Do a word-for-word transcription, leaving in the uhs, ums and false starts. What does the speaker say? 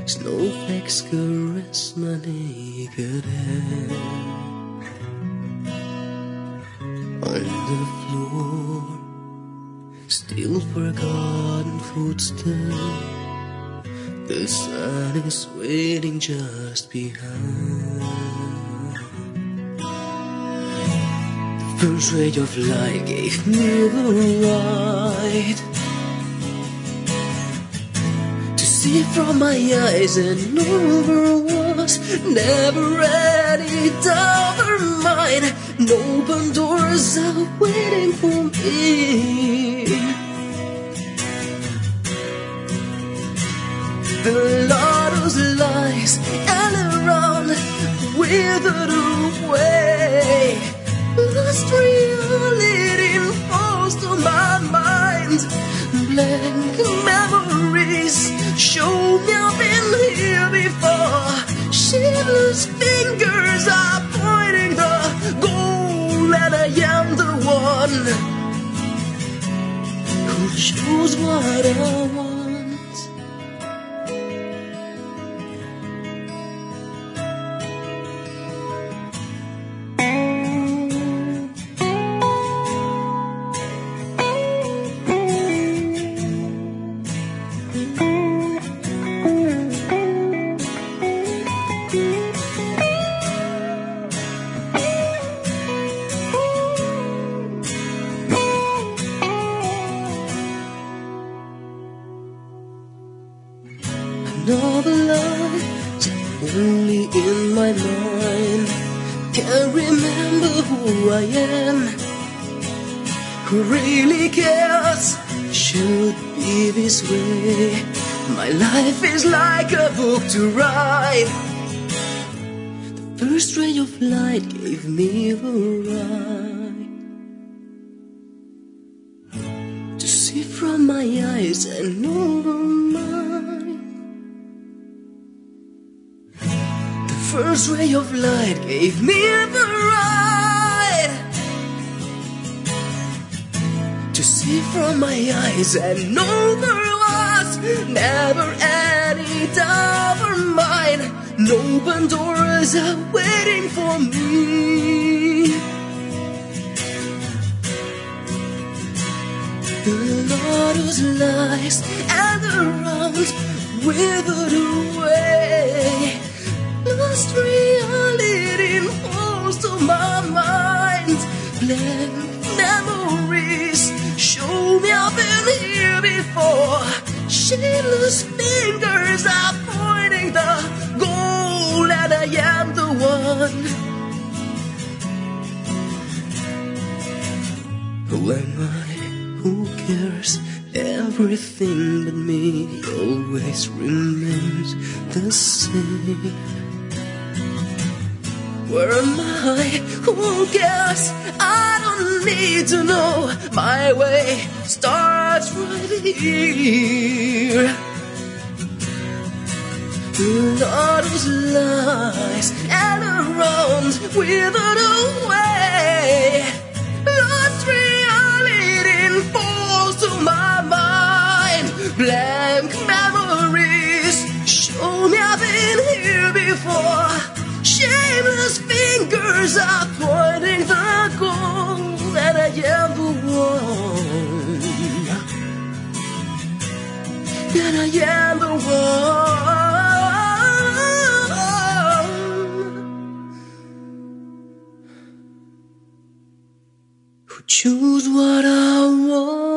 Snowflakes caress my naked head. On the floor, still forgotten footsteps. The sun is waiting just behind. The first ray of light gave me the right to see from my eyes, and over was never any doubt or mine. No open doors are waiting for me. The lotus lies all around, withered away. Lost reality falls to my mind. Blank memories show me I've been here before. Shapeless fingers are pointing the goal, and I am the one who chose what I want. Another life only in my mind. Can't remember who I am. Who really cares? Should be this way. My life is like a book to write. The first ray of light gave me the right to see from my eyes and over mine. First ray of light gave me the right to see from my eyes, and know there was never any doubt or mine. No open doors are waiting for me. The lotus lies and around, withered away. Lost reality falls to my mind. Blank memories show me I've been here before. Shapeless fingers are pointing the goal, and I am the one. Who am I? Who cares? Everything but me always remains the same. Where am I? Who cares? I don't need to know. My way starts right here. The lotus lies all around, withered away. Lost reality falls to my mind. Blank memories show me I've been here before. Shameless fingers are pointing the goal, and I am the one. And I am the one who choose what I want.